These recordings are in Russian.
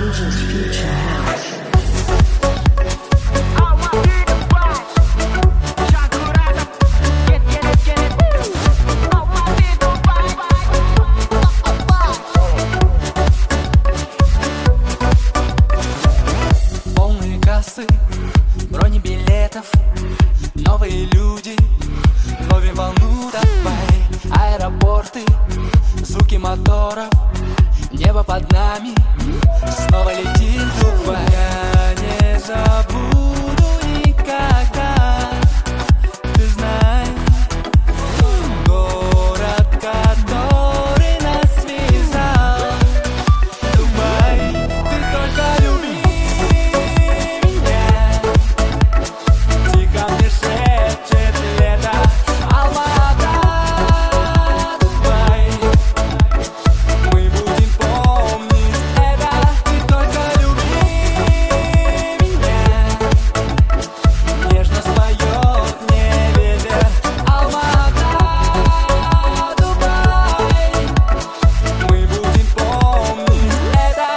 Angels Future House. Полные кассы, бронебилетов, новые люди, ловим волну давай. Аэропорты, звуки моторов, небо под нами, снова летит Дубай. Я не забуду никогда, ты знаешь, город, который нас связал. Дубай, ты только люби меня. Тихо мне шепчет лето, Алма-Ата, Дубай. Мы будем помнить это. Ты только люби меня. Нежно споет мне ветер, Алма-Ата, Дубай. Мы будем помнить это.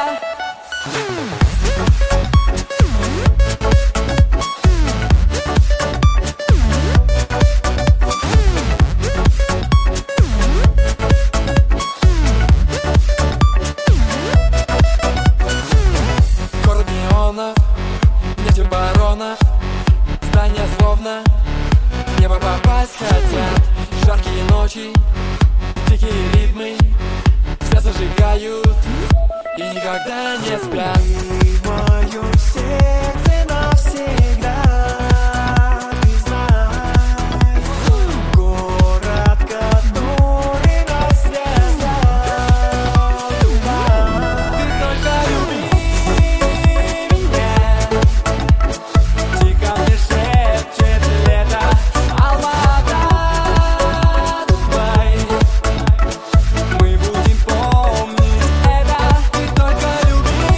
Город неонов, нефтебаронов, здания словно в небо попасть хотят. Жаркие ночи, дикие ритмы все зажигают и никогда не спят. Ты в моем сердце навсегда, ты знаешь, город, который нас связал. Дубай, ты только люби меня. Тихо мне шепчет лето, Алма-Ата, Дубай. Мы будем помнить это. Ты только люби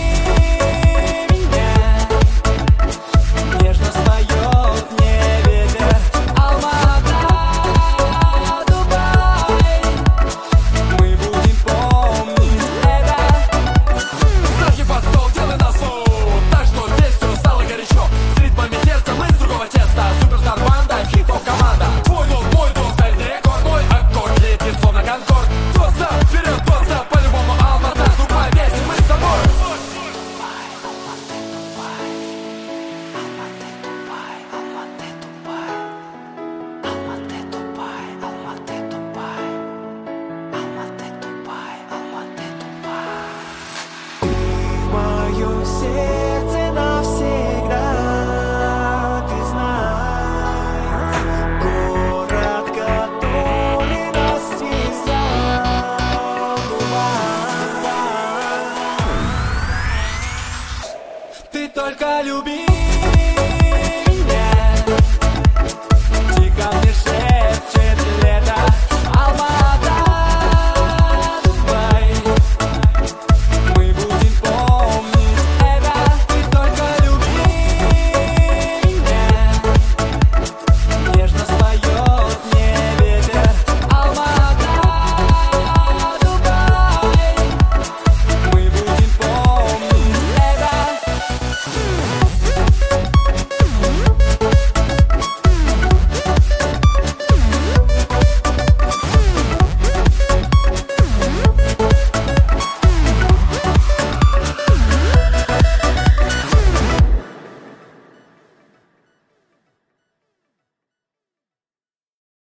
меня. Нежно споет мне ветер, Алма-Ата, Дубай. Мы будем помнить это. Ставки под стол, делай на суд, так что здесь все стало горячо. С ритмами сердца мы с другого теста. Суперстар банда, хит-хоп команда. Твой дом, мой дом, ставит рекорд. Мой аккорд летит словно конкорд. Тоса, вперед, тоса, по-любому Алма-Ата, Дубай, вместе мы с тобой. В моем сердце навсегда, ты знаешь, город, который нас связал. Дубай. Ты только люби